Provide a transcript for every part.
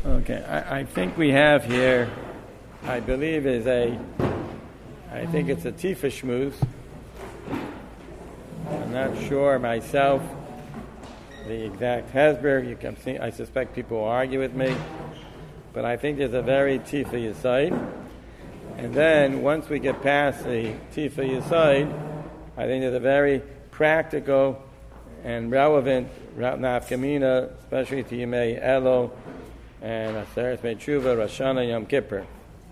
Okay, I think we have here, I believe I think it's a Tifa Shmuz. I'm not sure myself the exact Hesberg. You can see, I suspect people will argue with me, but I think there's a very Tifa Yesod. And then once we get past the Tifa Yesod, I think there's a very practical and relevant nafkamina, especially to Yemei Elo and Aseret Me'Tshuva, Rosh Hashanah, Yom Kippur.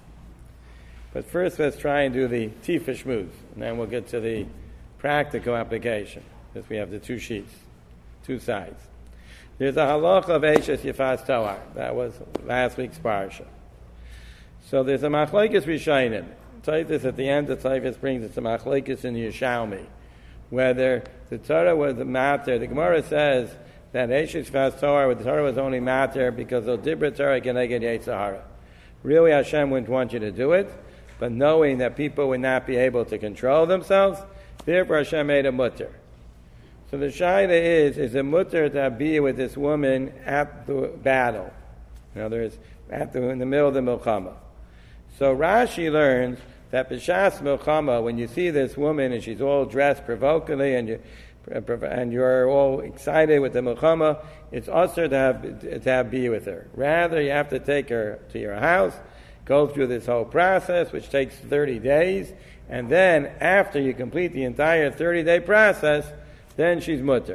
But first, let's try and do the Tifa Shmuz, and then we'll get to the practical application, because we have the two sheets, two sides. There's a halacha of Eishes Yifas Toar. That was last week's parsha. So there's a machlekes Rishonim. Taitus at the end of Taitus brings it's a machlekes in Yerushalmi, whether the Torah was a matter. The Gemara says that Eishes Yifas Toar, the Torah was only matter because of Dibra Torah Geneged Yetzer Hara. Really, Hashem wouldn't want you to do it, but knowing that people would not be able to control themselves, therefore Hashem made a mutter. So the shaila is a mutter to be with this woman at the battle. In other words, in the middle of the milchama. So Rashi learns that b'shas milchama, when you see this woman and she's all dressed provokingly and you're all excited with the milchama, it's usher to have be with her. Rather, you have to take her to your house, go through this whole process, which takes 30 days, and then after you complete the entire 30-day process, then she's mutter.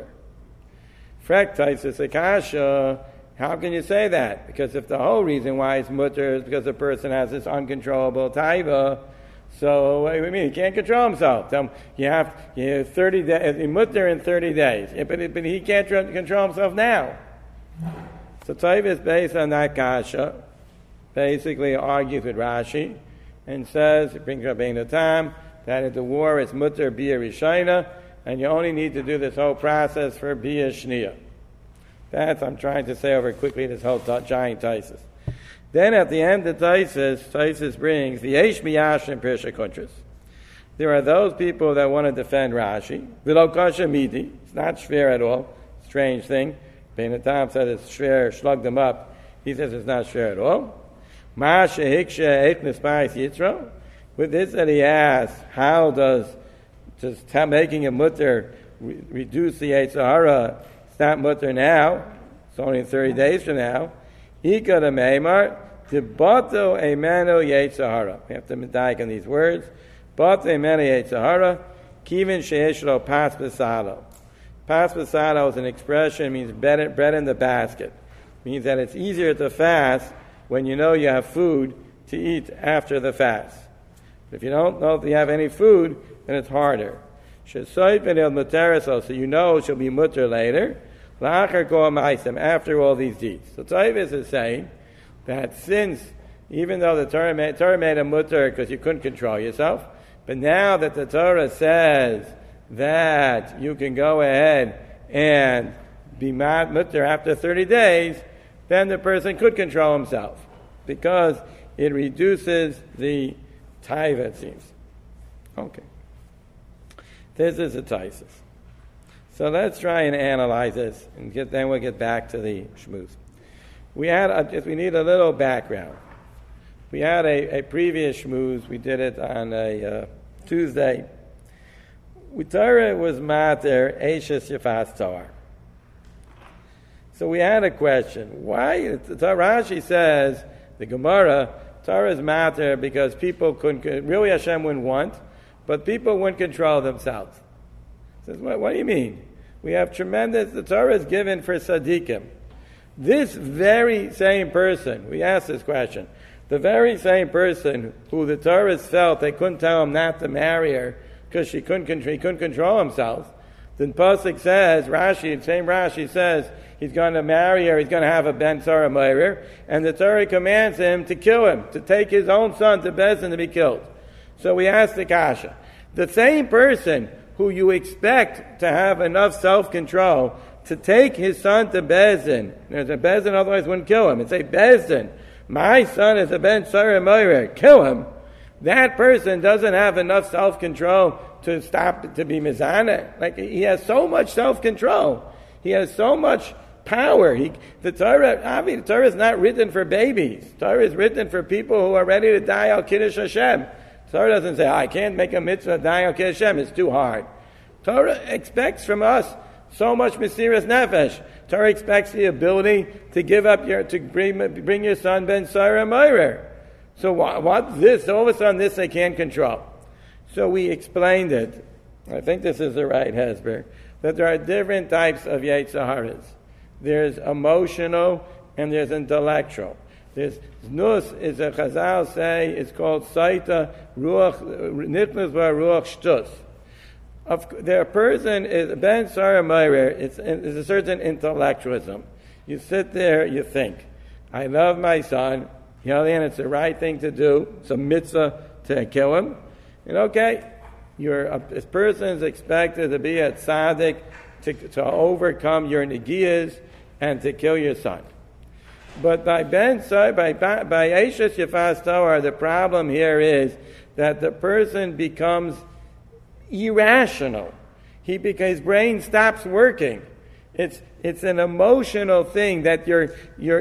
Frektais akasha. How can you say that? Because if the whole reason why it's mutter is because the person has this uncontrollable taiva, so what do you mean? He can't control himself. You have 30 days. Mutter in 30 days, but he can't control himself now. So taiva is based on that kasha. Basically argues with Rashi and says, it brings Rabbeinu Tam, that at the war it's mutter bia rishayna, and you only need to do this whole process for bia shniya. That's I'm trying to say over quickly this whole giant Taisus. Then at the end of Taisus brings the Eish Miyash and Pirsha Kuntras. There are those people that want to defend Rashi. V'lo kasha midi. It's not shver at all. Strange thing. Rabbeinu Tam said it's shver, slugged them up. He says it's not shver at all. With this that he asks, how does just making a mutter reduce the Yetzer Hara? It's not mutter now. It's only 30 days from now. Ika de meimar tibato emeno Yetzer Hara. We have to medayik on these words. Bato emeno Yetzer Hara kivin sheeshlo pas besado. Pas besado is an expression, means bread in the basket. It means that it's easier to fast when you know you have food to eat after the fast. If you don't know if you have any food, then it's harder. So you know she'll be mutter later, after all these deeds. So Taivas is saying that since, even though the Torah made a mutter because you couldn't control yourself, but now that the Torah says that you can go ahead and be mutter after 30 days, then the person could control himself, because it reduces the taiva, it seems. Okay. This is a taisis. So let's try and analyze this, and then we'll get back to the shmuz. We need a little background. We had a previous shmuz. We did it on a Tuesday. Torah was mater Eishes Yifas Toar. So we had a question. Why? Rashi says, the Gemara, Torah is matter because people couldn't, really Hashem wouldn't want, but people wouldn't control themselves. Says, what do you mean? We have the Torah is given for tzaddikim. This very same person, we asked this question, the very same person who the Torah felt they couldn't tell him not to marry her because he couldn't control himself, then Pasuk says, Rashi says, he's going to marry her, he's going to have a ben Sarah Meirer, and the Torah commands him to kill him, to take his own son to Bezin to be killed. So we ask the Kasha, the same person who you expect to have enough self-control to take his son to Bezin, there's a Bezin otherwise wouldn't kill him, and say, Bezin, my son is a ben Sarah Meirer, kill him. That person doesn't have enough self-control to stop, to be mizaneh. Like, he has so much self-control. He has so much power. The Torah is not written for babies. Torah is written for people who are ready to die al Kiddush Hashem. Torah doesn't say, I can't make a mitzvah die al Kiddush Hashem. It's too hard. Torah expects from us so much Mesiras Nefesh. Torah expects the ability to give up to bring your son Ben Sarah Meirer. So what this? All of a sudden, this they can't control. So we explained it. I think this is the right Hesber, that there are different types of Yetzer Haras. There's emotional and there's intellectual. There's Nus, is a Chazal say, it's called Saita Ruach Nitnus Ruach Shtus. Their person is Ben Sarah Meirer. It's a certain intellectualism. You sit there, you think, I love my son. And it's the right thing to do. It's a mitzvah to kill him. And okay, this person is expected to be a tzaddik to overcome your negiyas and to kill your son. But by Eishes Yefas Toar, the problem here is that the person becomes irrational. His brain stops working. It's an emotional thing that you're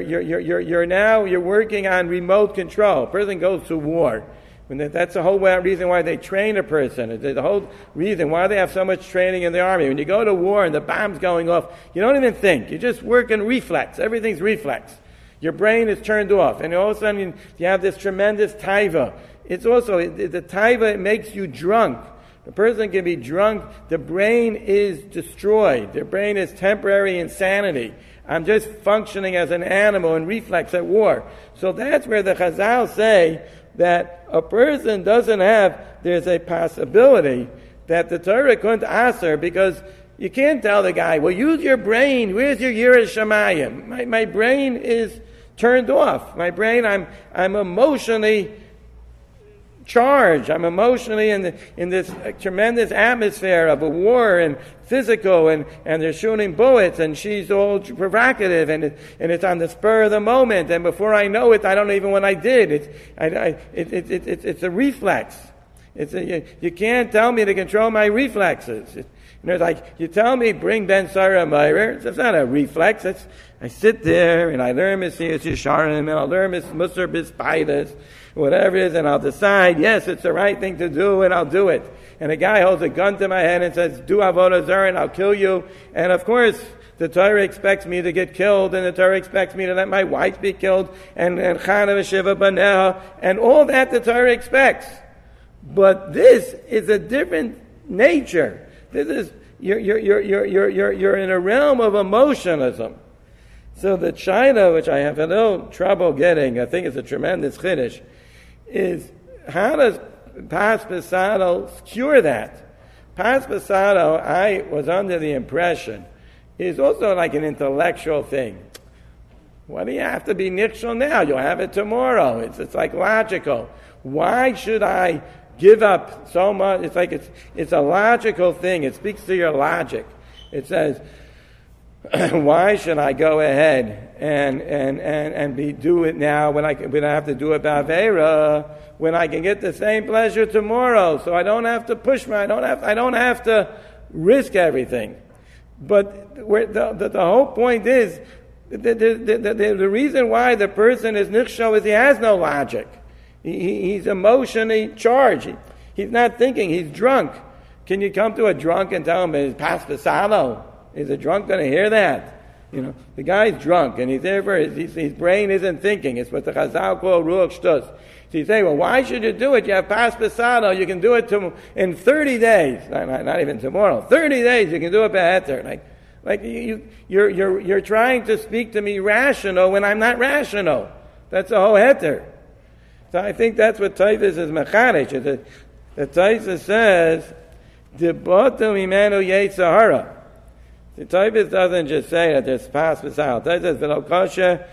working on remote control. A person goes to war. That's the whole reason why they train a person. It's the whole reason why they have so much training in the army. When you go to war and the bomb's going off, you don't even think. You just work in reflex. Everything's reflex. Your brain is turned off. And all of a sudden you have this tremendous taiva. It's also, the taiva, it makes you drunk. The person can be drunk. The brain is destroyed. The brain is temporary insanity. I'm just functioning as an animal in reflex at war. So that's where the Chazal say that a person doesn't have, there's a possibility that the Torah couldn't aser, because you can't tell the guy, well, use your brain. Where's your Yiras Shamayim? My brain is turned off. My brain, I'm emotionally charged. I'm emotionally in this tremendous atmosphere of a war and physical, and they're shooting bullets, and she's all provocative, and it's on the spur of the moment, and before I know it, I don't know even what I did. It's a reflex. You can't tell me to control my reflexes. It's like, you tell me, bring Ben Sarah Meirer. It's not a reflex. I sit there and I learn Mesiras Yesharim, and I'll learn Musar B'Spaidas, whatever it is, and I'll decide, yes, it's the right thing to do, and I'll do it. And a guy holds a gun to my head and says, do Avodah Zarah, and I'll kill you. And of course, the Torah expects me to get killed, and the Torah expects me to let my wife be killed, and Chana v'Shiva Baneha, and all that the Torah expects. But this is a different nature. This is, you're in a realm of emotionalism. So the China, which I have a little trouble getting, I think it's a tremendous chiddush, is how does Pas Pasado cure that? Pas Pasado, I was under the impression, is also like an intellectual thing. Why do you have to be nichshel now? You'll have it tomorrow. It's like logical. Why should I give up so much? It's like it's a logical thing. It speaks to your logic. It says, why should I go ahead and do it now when I have to do it b'avera, when I can get the same pleasure tomorrow? So I don't have to push I don't have to risk everything. But the whole point is the reason why the person is nichshel is he has no logic. He's emotionally charged. He's not thinking. He's drunk. Can you come to a drunk and tell him it's Pas Pasado? Is a drunk going to hear that? The guy's drunk, and he's there for his brain isn't thinking. It's what the Chazal call Ruach Shtus. So you say, well, why should you do it? You have Pas Pasado. You can do it in 30 days. Not even tomorrow. 30 days you can do it beheter. Like you're trying to speak to me rational when I'm not rational. That's the whole heter. So I think that's what Taifus is mechanic. The Taifus says, "Dibatu imenu Yetzer Hara." The Taifus doesn't just say that there's Pas Pasado. Taifus says, "V'lo kosher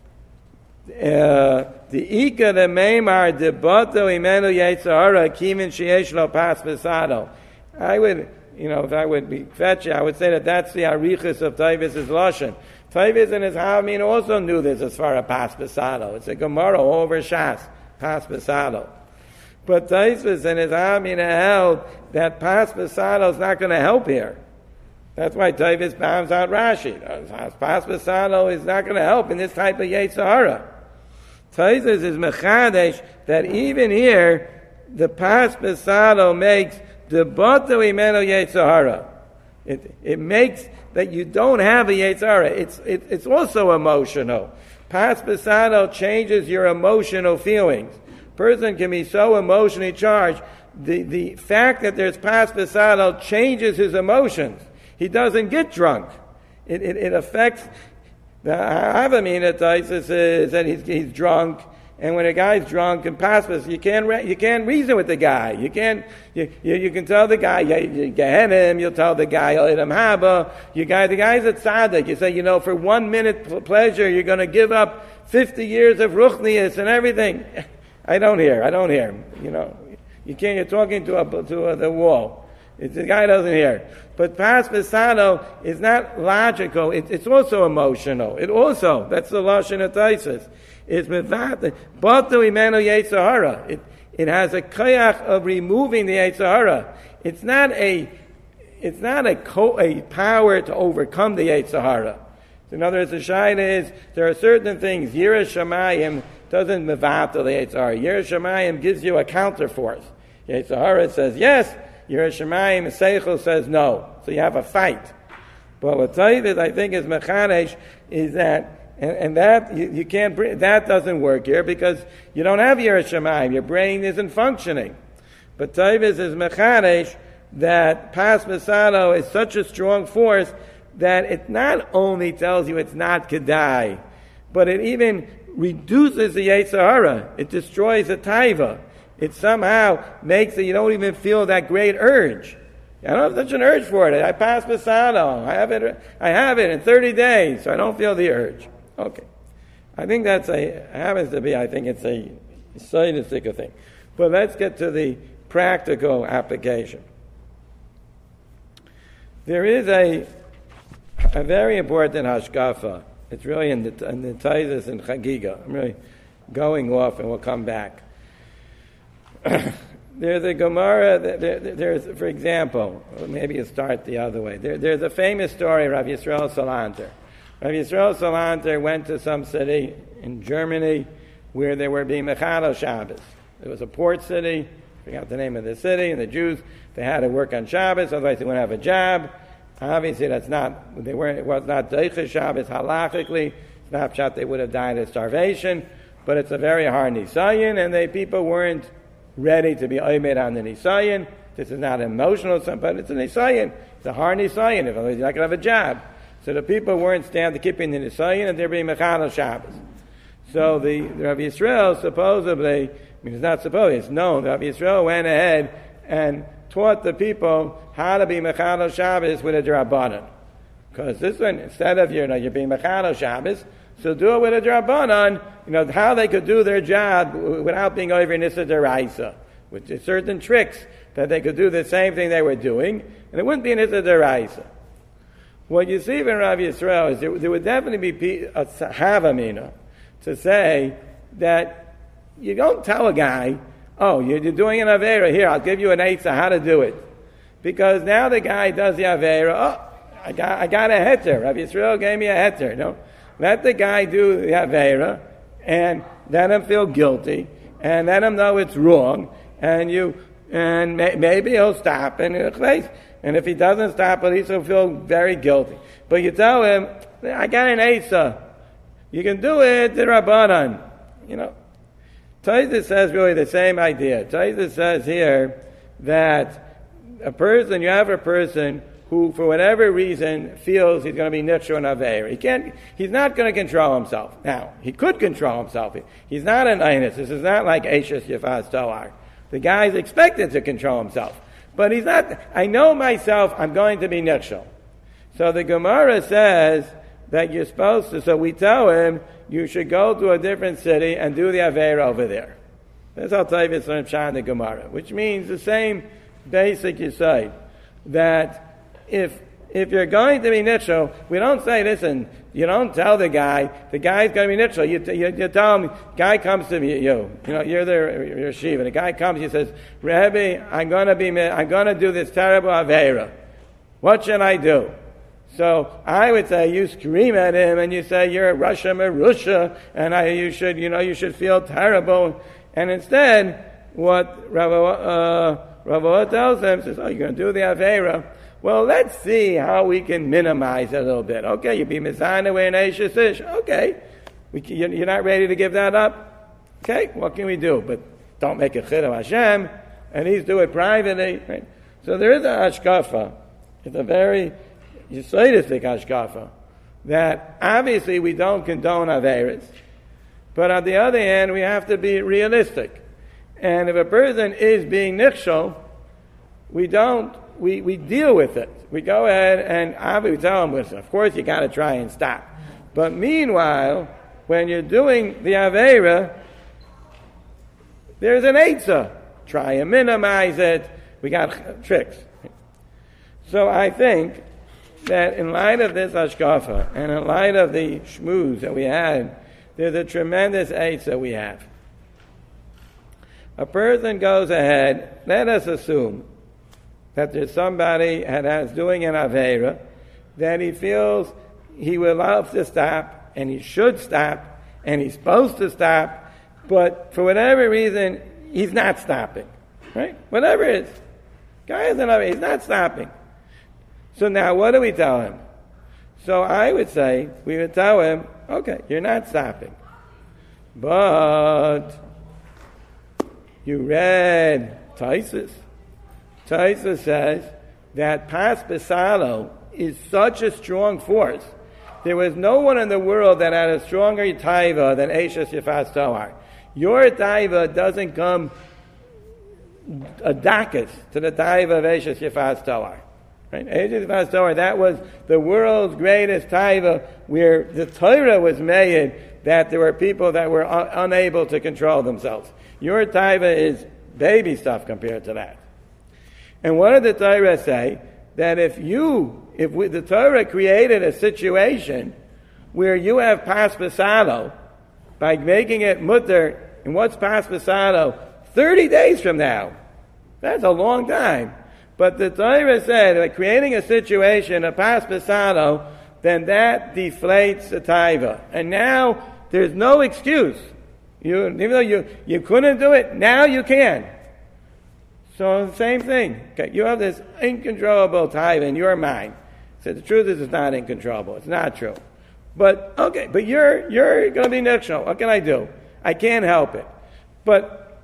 the ika the meimar dibatu imenu Yetzer Hara kimin sheyesh lo Pas Pasado." I would, if I would be fetchy, I would say that's the arichus of Taifus' lashon. Taifus and his Havmin also knew this as far as Pas Pasado. It's a Gemara all over Shas, Pas Pasado. But Taifus and his Havmin held that Pas Pasado is not going to help here. That's why Tavis bombs out Rashi. Pas Basado is not going to help in this type of Yetzer Hara. Tavis is mechadesh that even here, the Pas Basado makes the Bato Imeno Yetzer Hara. It makes that you don't have a Yetzer Hara. It's also emotional. Pas Basado changes your emotional feelings. Person can be so emotionally charged. The fact that there's Pas Basado changes his emotions. He doesn't get drunk. It affects the Havamina Taisus is that he's drunk, and when a guy's drunk and paspas, you can't reason with the guy. You can tell the guy you get him. You'll tell the guy haba. The guy's a tzaddik. You say for 1 minute pleasure you're going to give up 50 years of ruchnius and everything. I don't hear. You can't. You're talking to the wall. The guy doesn't hear. But Pas Basado is not logical. It's also emotional. That's the Lashon of Taisus. It's mevat. Bato imenu Yetzer Hara. It has a koyach of removing the Yetzer Hara. It's not a power to overcome the Yetzer Hara. In other words, the shaila is there are certain things. Yirah Shamayim doesn't mevat the Yetzer Hara. Yirah Shamayim gives you a counterforce. Yetzer Hara says yes. Yirah Shamayim Seichel says no. So you have a fight. But what Tavis I think is mechanesh is that and that you can't that doesn't work here because you don't have Yirah Shamayim. Your brain isn't functioning. But Tavis is mechanesh that Pas Basado is such a strong force that it not only tells you it's not Kedai, but it even reduces the Yetzer Hara. It destroys the Taiva. It somehow makes it you don't even feel that great urge. I don't have such an urge for it. I Pas Basado. I have it in 30 days, so I don't feel the urge. Okay. I think happens to be, I think it's a scientific thing. But let's get to the practical application. There is a very important hashkafa. It's really in the Taisus and Chagiga. I'm really going off and we'll come back. There's a Gemara, there's, for example, maybe you start the other way. There's a famous story of Rav Yisrael Salanter. Rav Yisrael Salanter went to some city in Germany where they were being Mechado Shabbos. It was a port city, I forgot the name of the city, and the Jews, they had to work on Shabbos, otherwise they wouldn't have a job. Obviously it was not Deicha Shabbos halachically. It's not pshat they would have died of starvation, but it's a very hard nisayin, and people weren't ready to be oimed on the nisayin. This is not an emotional, but it's a nisayin. It's a hard nisayin, otherwise you're not going to have a job. So the people weren't keeping the nisayin, and they're being mechano Shabbos. So the Rav Yisrael supposedly, it's not supposed, it's known, Rav Yisrael went ahead and taught the people how to be mechano Shabbos with a drabanan. Because this one, instead of you're being mechano Shabbos, so do it with a drabanan, how they could do their job without being over Nissa Deraisa, with certain tricks that they could do the same thing they were doing, and it wouldn't be Nissa Deraisa. What you see in Rav Yisrael is there would definitely be a havamina to say that you don't tell a guy, oh, you're doing an Aveira, here, I'll give you an Eitzah how to do it. Because now the guy does the Aveira, I got a heter. Rav Yisrael gave me a heter. Let the guy do the Aveira, and let him feel guilty, and let him know it's wrong, and maybe he'll stop, and if he doesn't stop, at least he'll feel very guilty. But you tell him, I got an Eitzah. You can do it, the Rabbanan. Taisus says really the same idea. Taisus says here that you have a person who, for whatever reason, feels he's going to be nitro and aveir. He's not going to control himself. Now, he could control himself. He's not an einus. This is not like Eishes Yafaz Toar. The guy's expected to control himself. But he's not, I know myself, I'm going to be nitro. So the Gemara says that you're supposed to, so we tell him, you should go to a different city and do the Aveira over there. That's how Tavis learned Pshat the Gemara, which means the same basic Yesod, that if you're going to be nitro, we don't say, listen, you don't tell the guy's going to be nitro. You tell him, guy comes to me, you're the Shiva, the guy comes, he says, Rebbe, I'm going to do this terrible Aveira. What should I do? So I would say you scream at him and you say you're a Russia Marusha and you should feel terrible. And instead, what Ravoah tells him, says, you're going to do the Aveira. Well, let's see how we can minimize it a little bit. Okay, you be Mizana with an Eishes Ish. Okay, you're not ready to give that up? Okay, what can we do? But don't make a Chid of Hashem, and he's do it privately. Right? So there is a hashkafa. It's a very Yisraelistic hashkafa that obviously we don't condone Averis. But on the other hand, we have to be realistic. And if a person is being nichshol, we deal with it. We go ahead and we tell him, of course you got to try and stop. But meanwhile, when you're doing the Aveira, there's an Eitzah. Try and minimize it. We got tricks. So I think that in light of this hashkafa and in light of the shmooze that we had, there's a tremendous Eitzah we have. A person goes ahead, let us assume that there's somebody that's doing an Aveira, that he feels he would love to stop, and he should stop, and he's supposed to stop, but for whatever reason, he's not stopping. Right? Whatever it is. Guy is another, he's not stopping. So now what do we tell him? So I would say, we would tell him, okay, you're not stopping. But you read Taisus. Taisus says that Pas Besalo is such a strong force. There was no one in the world that had a stronger taiva than Eishes Yifas Tohar. Your taiva doesn't come a dakas to the taiva of Eishes Yifas Tohar. Right? Eishes Yifas Tohar, that was the world's greatest taiva, where the Torah was made that there were people that were unable to control themselves. Your taiva is baby stuff compared to that. And what did the Torah say? That if the Torah created a situation where you have Pas Besalo, by making it mutter, and what's Pas Besalo? 30 days from now. That's a long time. But the Torah said that creating a situation, a Pas Besalo, then that deflates the taiva. And now there's no excuse. Even though you couldn't do it, now you can. So the same thing. Okay, you have this uncontrollable taiva in your mind. So the truth is it's not uncontrollable. It's not true. But okay, but you're going to be nichshol. What can I do? I can't help it. But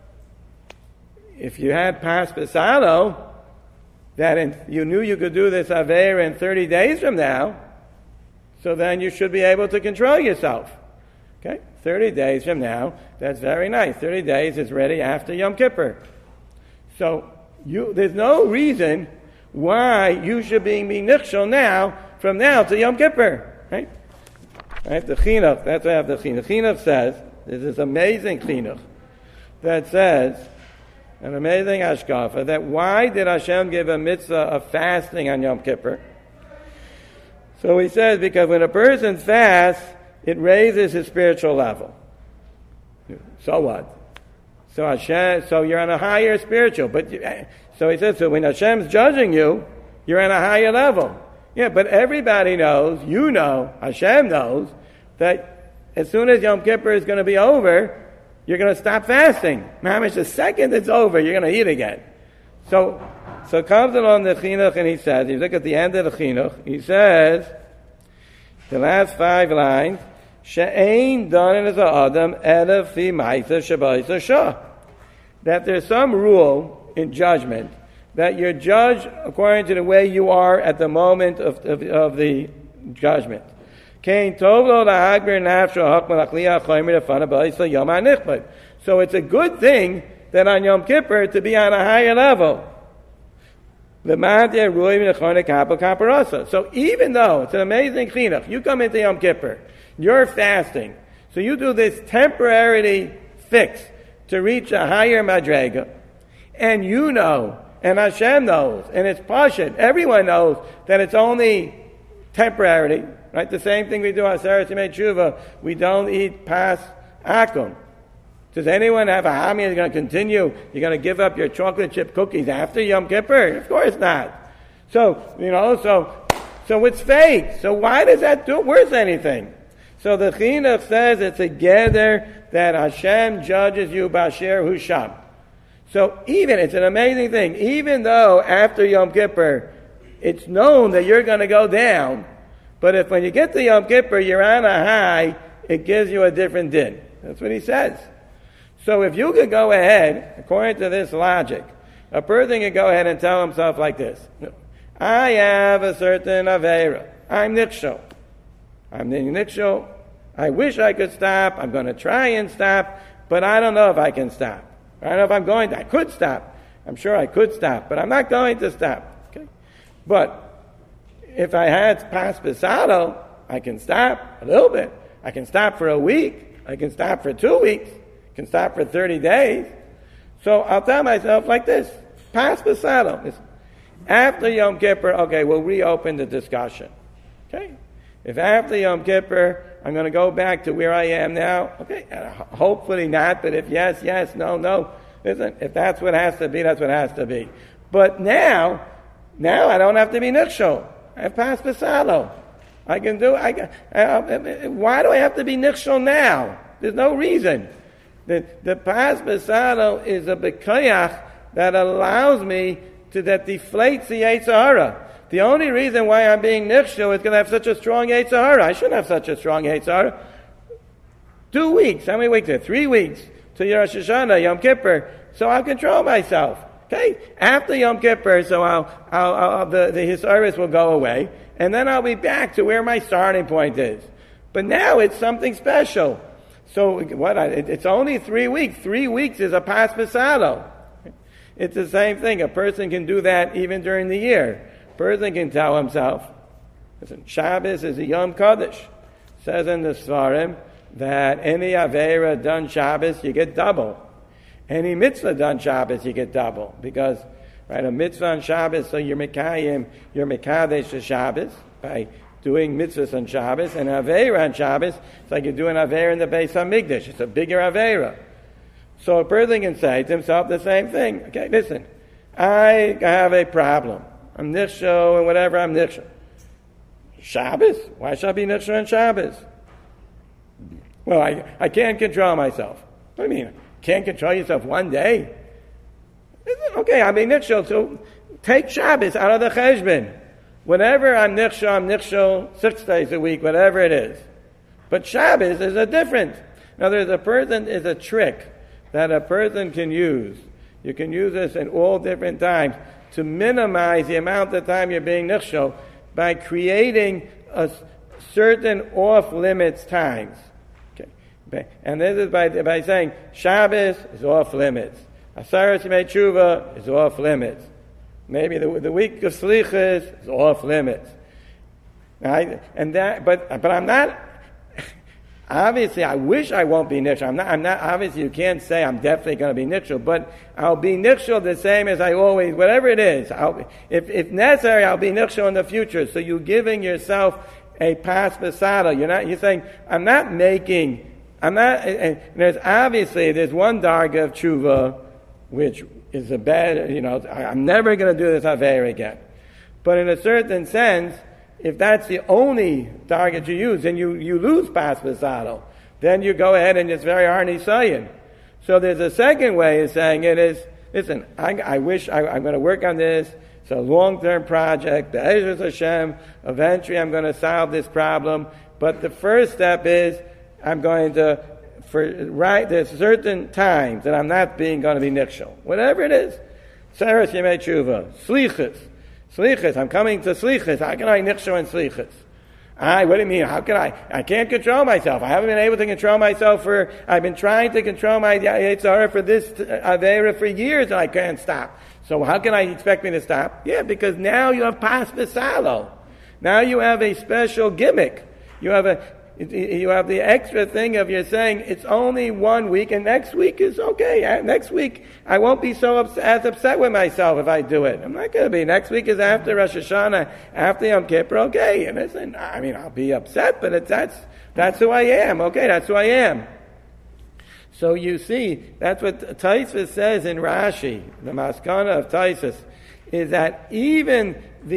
if you had Pas Besalo, that you knew you could do this Aveira in 30 days from now, so then you should be able to control yourself. Okay? 30 days from now, that's very nice. 30 days is ready after Yom Kippur. So there's no reason why you should be nichshol now, from now to Yom Kippur. Right? Right? The chinuch, that's why I have the chinuch. Chinuch says, there's this amazing chinuch that says, an amazing hashkafa, that why did Hashem give a mitzvah of fasting on Yom Kippur? So he says, because when a person fasts, it raises his spiritual level. So what? So you're on a higher spiritual. So he says, so when Hashem's judging you, you're on a higher level. Yeah, but everybody knows, Hashem knows, that as soon as Yom Kippur is going to be over, you're going to stop fasting. Mamish, the second it's over, you're going to eat again. So comes along the chinuch and he says, you look at the end of the chinuch, he says, the last 5 lines, She'ein danin as adam elav fi ma'isa shabayisa shah. That there's some rule in judgment that you're judged according to the way you are at the moment of the judgment. So it's a good thing that on Yom Kippur to be on a higher level. So even though it's an amazing chinuch, you come into Yom Kippur, you're fasting, so you do this temporary fix to reach a higher madrega, and you know, and Hashem knows, and it's pashut, everyone knows that it's only temporary, right? The same thing we do on Aseret Yemei Tshuva, we don't eat pas akum. Does anyone have a hami that's going to continue? You're going to give up your chocolate chip cookies after Yom Kippur? Of course not. So So it's fake. So why does that do worth anything? So the Chinuch says it's a gather that Hashem judges you b'asher hu sham. So it's an amazing thing. Even though after Yom Kippur, it's known that you're going to go down, but if when you get to Yom Kippur, you're on a high, it gives you a different din. That's what he says. So if you could go ahead, according to this logic, a person can go ahead and tell himself like this: I have a certain Aveira. I'm Nichshel. I wish I could stop. I'm going to try and stop, but I don't know if I can stop. I don't know if I'm going to. I could stop. I'm sure I could stop, but I'm not going to stop. Okay? But if I had pas pesado, I can stop a little bit. I can stop for a week. I can stop for 2 weeks. I can stop for 30 days. So I'll tell myself like this: pas pesado. After Yom Kippur, okay, we'll reopen the discussion. Okay? If after Yom Kippur, I'm going to go back to where I am now, okay, hopefully not, but if yes, no. Listen, if that's what has to be, that's what has to be. But now I don't have to be Nichshel. I have pas pesado. I can do, why do I have to be Nichshel now? There's no reason. The pas pesado is a bekoyach that allows me that deflates the Yetzer Hara. The only reason why I'm being nichshel is because I have such a strong Yetzer Hara. I shouldn't have such a strong Yetzer Hara. 2 weeks. How many weeks? 3 weeks to Rosh Hashanah, Yom Kippur. So I'll control myself. Okay? After Yom Kippur, so the Hisaris will go away, and then I'll be back to where my starting point is. But now it's something special. So it's only 3 weeks. 3 weeks is a pas pesado. It's the same thing. A person can do that even during the year. A person can tell himself, listen, Shabbos is a Yom Kodesh. It says in the Svarim that any Aveira done Shabbos, you get double. Any mitzvah done Shabbos, you get double. Because, a mitzvah on Shabbos, so you're Mekadesh to Shabbos by doing mitzvahs on Shabbos, and Aveira on Shabbos, it's like you're doing Aveira in the Beis HaMikdash. It's a bigger Aveira. So a person can say to himself the same thing. Okay, listen, I have a problem. I'm nichshel and whatever, I'm nichshel. Shabbos? Why should I be nichshel on Shabbos? Well, I can't control myself. What do you mean? Can't control yourself one day? Okay, I'm being nichshel, so take Shabbos out of the cheshbon. Whenever I'm nichshel 6 days a week, whatever it is. But Shabbos is a different. Now there's a trick that a person can use. You can use this in all different times to minimize the amount of time you're being nichshel by creating a certain off-limits times. Okay. And this is by saying Shabbos is off-limits. Asaras Yemei Tshuva is off-limits. Maybe the week of Slichas is off-limits. Right? But I'm not. Obviously, I wish I won't be nichshel. I'm not. Obviously, you can't say I'm definitely going to be nichshel, but I'll be nichshel the same as I always. Whatever it is, if necessary, I'll be nichshel in the future. So you're giving yourself a pas pesado. You're saying I'm not. And there's one darga of tshuva, which is a bad. I'm never going to do this aveira again. But in a certain sense, if that's the only target you use, then you lose pas pesado. Then you go ahead and it's very hard nisayin. So there's a second way of saying it is, listen, I wish I'm going to work on this. It's a long-term project. Be'ezus Hashem. Eventually I'm going to solve this problem. But the first step is I'm going to, there's certain times that I'm not going to be nichshel. Whatever it is. Saras Yemei Tshuva. Slichas, I'm coming to Slichas. How can I nichshel in Slichas? What do you mean? How can I? I can't control myself. I haven't been able to control myself I've been trying to control my Yetzer Hara for this Aveira for years and I can't stop. So how can I expect me to stop? Yeah, because now you have pas pesado. Now you have a special gimmick. You have the extra thing of you're saying it's only 1 week and next week is okay. Next week I won't be as upset with myself if I do it. I'm not going to be. Next week is after Rosh Hashanah, after Yom Kippur, okay. And I'll be upset, but that's who I am. Okay, that's who I am. So you see, that's what Taisus says in Rashi. The maskana of Taisus is that even the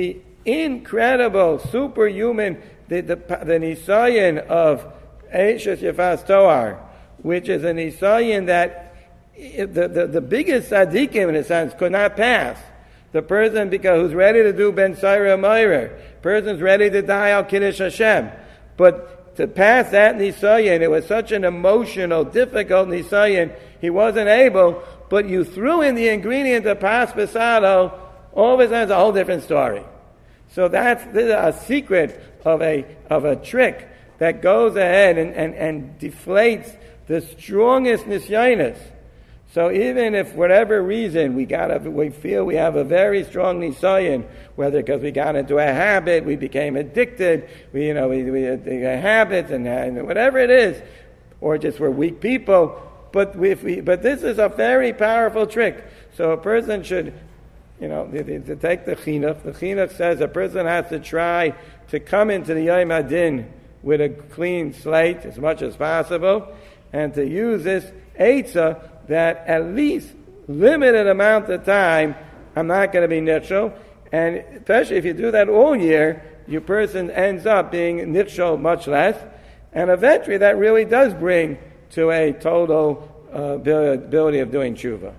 incredible, superhuman, the nisayon of Eishes Yefas Toar, which is a nisayon that the biggest tzaddikim, in a sense, could not pass. The person who's ready to do Ben Saira Meir, person's ready to die al Kiddush Hashem. But to pass that nisayon, it was such an emotional, difficult nisayon, he wasn't able, but you threw in the ingredient of Pas Pesado, all of a sudden it's a whole different story. So this is a secret of a trick that goes ahead and deflates the strongest nisyonis. So even if, for whatever reason, we feel we have a very strong nisayon, whether because we got into a habit, we became addicted, we had habits and whatever it is, or just we're weak people. But this is a very powerful trick. So a person should, to take the chinuch. The chinuch says a person has to try to come into the Yom Hadin with a clean slate as much as possible, and to use this eitzah that at least limited amount of time I'm not going to be nichshol, and especially if you do that all year, your person ends up being nichshol much less, and eventually that really does bring to a total ability of doing tshuva.